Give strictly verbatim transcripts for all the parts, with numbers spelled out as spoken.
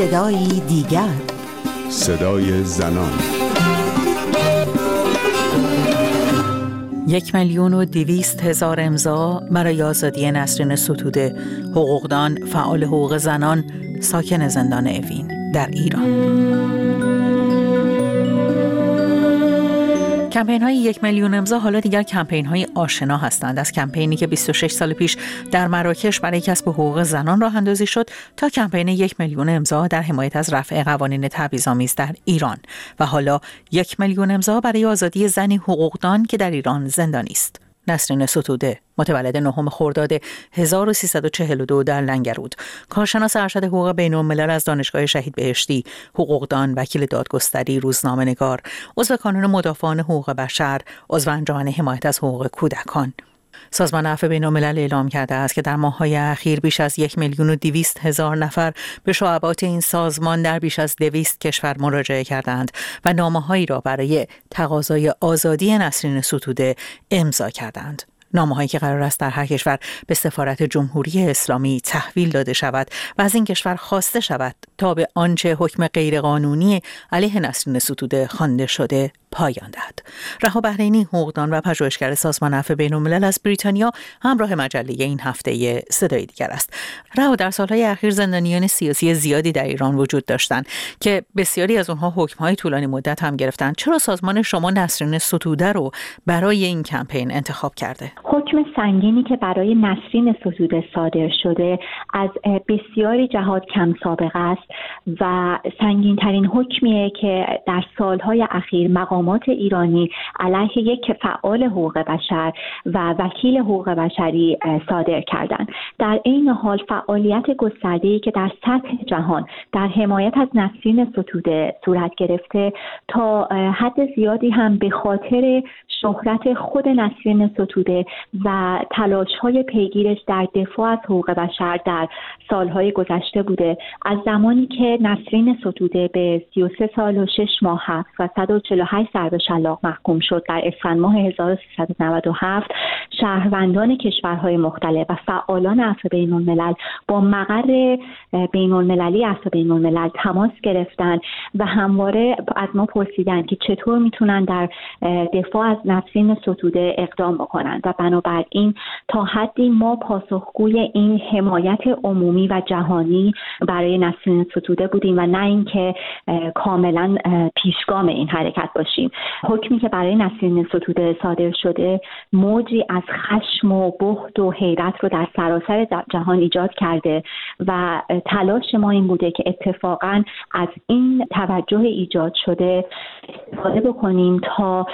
صدایی دیگر، صدای زنان. یک میلیون و دویست هزار امضا برای آزادی نسرین ستوده، حقوقدان، فعال حقوق زنان، ساکن زندان اوین در ایران. کمپین های یک میلیون امضا حالا دیگر کمپین های آشنا هستند، از کمپینی که بیست و شش سال پیش در مراکش برای کسب حقوق زنان راه اندازی شد تا کمپین یک میلیون امضا در حمایت از رفع قوانین تبعیض‌آمیز در ایران و حالا یک میلیون امضا برای آزادی زنی حقوقدان که در ایران زندانی است. نسرین ستوده، متولد نهم خرداد هزار و سیصد و چهل و دو در لنگرود، کارشناس ارشد حقوق بین‌الملل از دانشگاه شهید بهشتی، حقوقدان، وکیل دادگستری، روزنامه‌نگار، عضو کانون مدافعان حقوق بشر، عضو انجمن حمایت از حقوق کودکان. سازمان عفو بین‌الملل اعلام کرده است که در ماه‌های اخیر بیش از یک میلیون و دویست هزار نفر به شعبات این سازمان در بیش از دویست کشور مراجعه کردند و نامه‌هایی را برای تقاضای آزادی نسرین ستوده امضا کردند. نامه‌هایی که قرار است در هر کشور به سفارت جمهوری اسلامی تحویل داده شود و از این کشور خواسته شود تا به آنچه حکم غیرقانونی علیه نسرین ستوده خوانده شده پایان دهد. رها بحرینی، حقوقدان و پژوهشگر سازمان عفو بین‌الملل از بریتانیا، همراه مجله این هفته صدای دیگر است. رها، در سالهای اخیر زندانیان سیاسی زیادی در ایران وجود داشتند که بسیاری از اونها حکم‌های طولانی مدت هم گرفتند. چرا سازمان شما نسرین ستوده رو برای این کمپین انتخاب کرده؟ حکم سنگینی که برای نسرین ستوده صادر شده از بسیاری جهات کم سابقه است و سنگین ترین حکمیه که در سالهای اخیر مقامات ایرانی علیه یک فعال حقوق بشر و وکیل حقوق بشری صادر کردند. در این حال فعالیت گسترده‌ای که در سطح جهان در حمایت از نسرین ستوده صورت گرفته تا حد زیادی هم به خاطر شهرت خود نسرین ستوده و تلاش‌های پیگیرش در دفاع از حقوق بشر در سالهای گذشته بوده. از زمانی که نسرین ستوده به سی و سه سال و شش ماه حبس و صد و چهل و هشت ضرب شلاق محکوم شد در اسفند ماه هزار و سیصد و نود و هفت، شهروندان کشورهای مختلف و فعالان عفو بین‌الملل با مقر بین‌المللی عفو بین‌الملل تماس گرفتند و همواره از ما پرسیدند که چطور میتونن در دفاع از نسرین ستوده اقدام بکنند و بنابراین تا حدی ما پاسخگوی این حمایت عمومی و جهانی برای نسرین ستوده بودیم و نه اینکه کاملا پیشگام این حرکت باشیم. حکمی که برای نسرین ستوده صادر شده موجی از خشم و بغض و حیرت رو در سراسر جهان ایجاد کرده و تلاش ما این بوده که اتفاقا از این توجه ایجاد شده استفاده بکنیم تا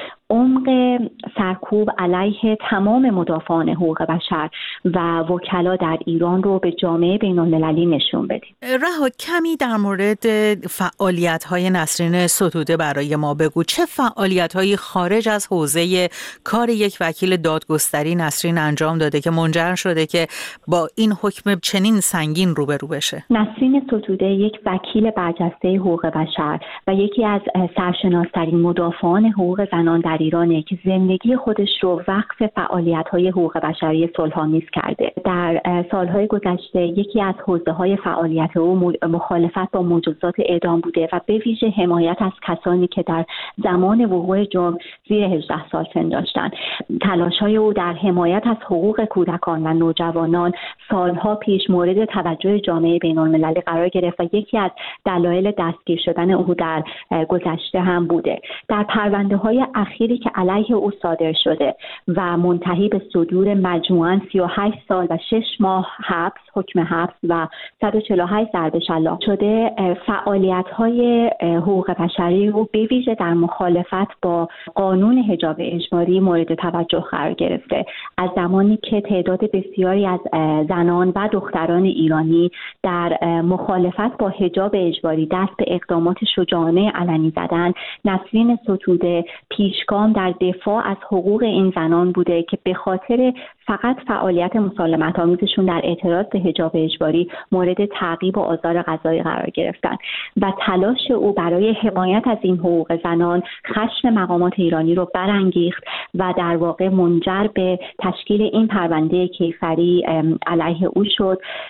عمق سرکوب علیه تمام مدافعان حقوق بشر و وکلا در ایران رو به جامعه بین‌المللی نشون بدیم. رها، کمی در مورد فعالیت‌های نسرین ستوده برای ما بگو. چه فعالیت‌هایی خارج از حوزه کار یک وکیل دادگستری نسرین انجام داده که منجر شده که با این حکم چنین سنگین روبرو بشه؟ نسرین ستوده یک وکیل برجسته حقوق بشر و یکی از سرشناس‌ترین مدافعان حقوق زنان در ایرانه که زندگی خودش رو وقف فعالیت‌های حقوق بشری صلح‌آمیز کرده. در سالهای گذشته یکی از حوزه‌های فعالیت او مخالفت با مجازات اعدام بوده و به ویژه حمایت از کسانی که در زمان وقوع جرم زیر هجده سال سن داشتند. تلاش‌های او در حمایت از حقوق کودکان و نوجوانان سالها پیش مورد توجه جامعه بین‌المللی قرار گرفت و یکی از دلایل دستگیر شدن او در گذشته هم بوده. در پرونده‌های اخیر که علیه او صادر شده و منتهی به صدور مجموعاً سی و هشت سال و شش ماه حبس، حکم حبس و صد و چهل و هشت ضرب شلاق شده، فعالیت‌های حقوق بشری او به ویژه در مخالفت با قانون حجاب اجباری مورد توجه قرار گرفته. از زمانی که تعداد بسیاری از زنان و دختران ایرانی در مخالفت با حجاب اجباری دست به اقدامات شجاعانه علنی زدن، نسرین ستوده پیشگام در دفاع از حقوق این زنان بوده که به خاطر فقط فعالیت مسالمت آمیزشون در اعتراض به حجاب اجباری مورد تعقیب و آزار قضایی قرار گرفتن و تلاش او برای حمایت از این حقوق زنان خشم مقامات ایرانی رو برانگیخت و در واقع منجر به تشکیل این پرونده کیفری علیه او شد. سنگین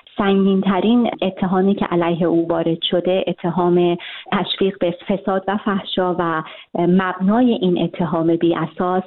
سنگین‌ترین اتهامی که علیه او وارد شده اتهام تشویق به فساد و فحشا و مبنای این اتهام بی اساس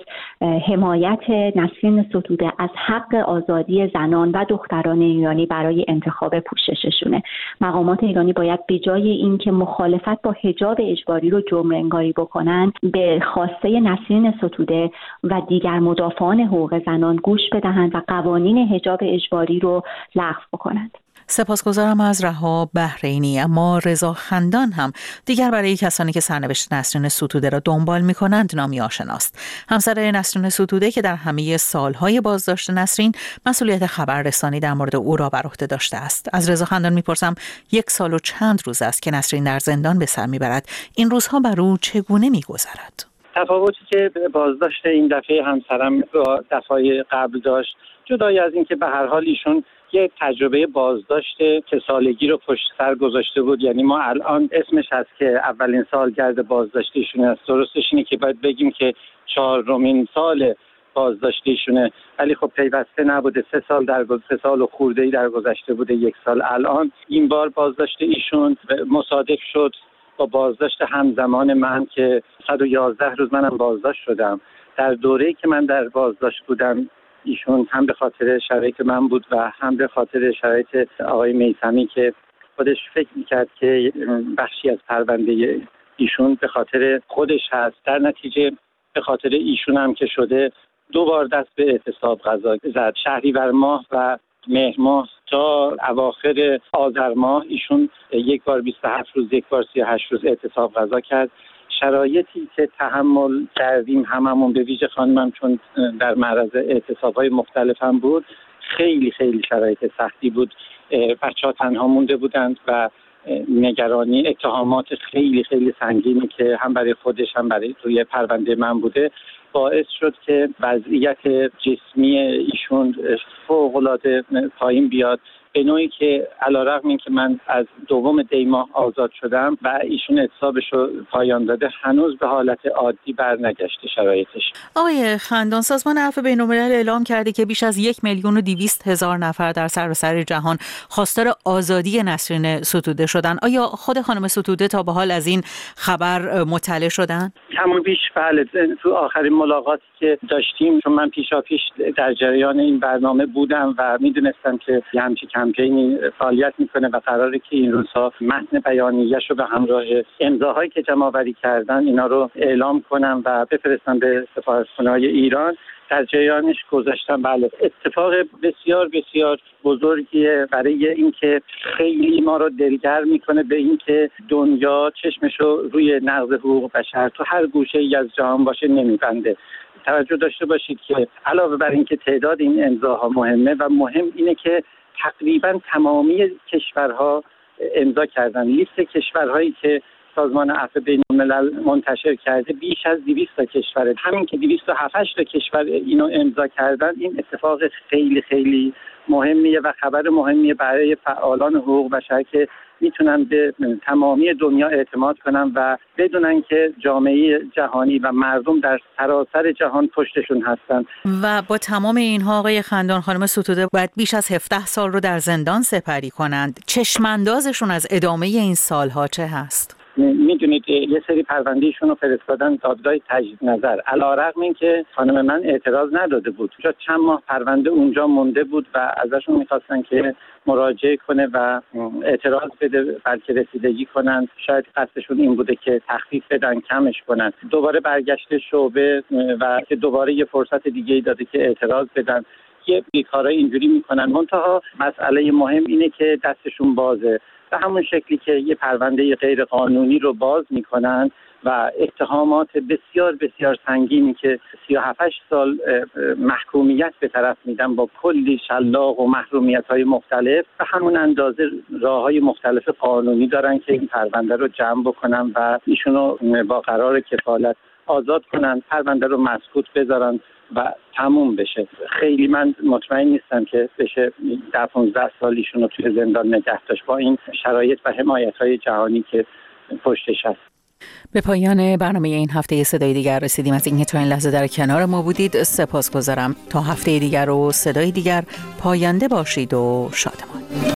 حمایت نسرین ستوده از حق آزادی زنان و دختران ایرانی برای انتخاب پوشششونه. مقامات ایرانی باید به جای اینکه مخالفت با حجاب اجباری رو جرم انگاری بکنن، به خواسته نسرین ستوده و دیگر مدافعان حقوق زنان گوش بدهند و قوانین حجاب اجباری رو لغو بکنند. سپاسگزارم از رها بحرینی. اما رضا خندان هم دیگر برای کسانی که سرنوشت نسرین ستوده را دنبال می‌کنند نامی آشناست. همسر نسرین ستوده که در همه سالهای بازداشت نسرین مسئولیت خبررسانی در مورد او را بر عهده داشته است. از رضا خندان می‌پرسم یک سال و چند روز است که نسرین در زندان به سر می‌برد. این روزها بر او چگونه می‌گذرد؟ تفاوتی که بازداشت این دفعه همسرم با دفعه قبل داشت، جدای از این که به هر حال ایشون یه تجربه بازداشت سه سالگی رو پشت سر گذاشته بود. یعنی ما الان اسمش هست که اولین سالگرد بازداشت ایشون است. درستش اینه که باید بگیم که چهارمین سال بازداشت ایشونه، ولی خب پیوسته نبوده. سه سال در سه سال و خورده‌ای در گذشته بوده، یک سال الان. این بار بازداشت ایشون مصادف شد با بازداشت همزمان من که صد و یازده روز منم بازداشت شدم. در دوره‌ای که من در بازداشت بودم ایشون هم به خاطر شرایط من بود و هم به خاطر شرایط آقای میثمی که خودش فکر میکرد که بخشی از پرونده ایشون به خاطر خودش هست، در نتیجه به خاطر ایشون هم که شده دو بار دست به اعتصاب قضا زد. شهریور ماه و مهر ماه تا اواخر آذر ماه ایشون یک بار بیست و هفت روز، یک بار سی و هشت روز اعتصاب قضا کرد. شرایطی که تحمل کردیم هممون، به ویژه خانمم چون در معرض اعتصاب‌های مختلف هم بود، خیلی خیلی شرایط سختی بود. بچه‌ها تنها مونده بودند و نگرانی، اتهامات خیلی خیلی سنگینی که هم برای خودش هم برای توی پرونده من بوده باعث شد که وضعیت جسمی ایشون فوق‌العاده پایین بیاد، به نوعی که علیرغم این که من از دوم دی ماه آزاد شدم و ایشون اعتصابش رو پایان داده، هنوز به حالت عادی برنگشته شرایطش. آقای خندان، سازمان عفو بین‌الملل اعلام کرده که بیش از یک میلیون و دویست هزار نفر در سراسر جهان خواستار آزادی نسرین ستوده شدن. آیا خود خانم ستوده تا به حال از این خبر مطلع شدن؟ کم و بیش بله. تو آخرین ملاقاتی که داشتیم، چون من پیشا پیش در جریان این برنامه بودم و میدونستم که یه همچین کمپینی فعالیت میکنه و قراره که این روزها متن بیانیه‌اش رو به همراه امضاهایی که جمع‌آوری کردن اینا رو اعلام کنم و بفرستم به سفارتخانه‌های ایران. در جریانش گذاشتم. بله، اتفاق بسیار بسیار بزرگیه برای اینکه خیلی ما رو دلگرم میکنه به اینکه دنیا چشمشو روی نقض حقوق بشر تو هر گوشه‌ای از جهان باشه نمیبنده. توجه داشته باشید که علاوه بر اینکه تعداد این امضاها مهمه و مهم اینه که تقریبا تمامی کشورها امضا کردن. لیست کشورهایی که سازمان عفو بین‌الملل منتشر کرده بیش از دویست تا کشوره. همین که دویست و هفت تا کشور اینو امضا کردن، این اتفاق خیلی خیلی مهمیه و خبر مهمیه برای فعالان حقوق بشر که میتونن به تمامی دنیا اعتماد کنن و بدونن که جامعه جهانی و مردم در سراسر جهان پشتشون هستن. و با تمام اینها آقای خندان، خانم ستوده باید بیش از هفده سال رو در زندان سپری کنند. چشماندازشون از ادامه این سالها چه هست؟ میدونید یه سری پروندهشون رو فرستادن دادگاه تجدید نظر، علیرغم اینکه خانم من اعتراض نداده بود. چند ماه پرونده اونجا مونده بود و ازشون میخواستن که مراجعه کنه و اعتراض بده، بلکه رسیدگی کنن. شاید قصدشون این بوده که تخفیف بدن، کمش کنن. دوباره برگشته شعبه و که دوباره یه فرصت دیگه داده که اعتراض بدن. یه بیکارای اینجوری میکنن. منتها مسئله مهم اینه که دستشون بازه، به همون شکلی که یه پرونده غیر قانونی رو باز میکنن و اتهامات بسیار بسیار سنگینی که سی و هفت سال محکومیت به طرف میدن با کلی شلاق و محرومیت‌های مختلف، به همون اندازه راه‌های مختلف قانونی دارن که این پرونده رو جمع بکنن و ایشونو با قرار کفالت آزاد کنن، پرونده رو مسکوت بذارن و تموم بشه. خیلی من مطمئن نیستم که بشه ده پانزده سالیشون رو توی زندان نگه داشت با این شرایط و حمایت‌های جهانی که پشتش هست. به پایان برنامه این هفته صدای دیگر رسیدیم. از اینکه تا این لحظه در کنار ما بودید سپاسگزارم. تا هفته دیگر و صدای دیگر پاینده باشید و شادمان.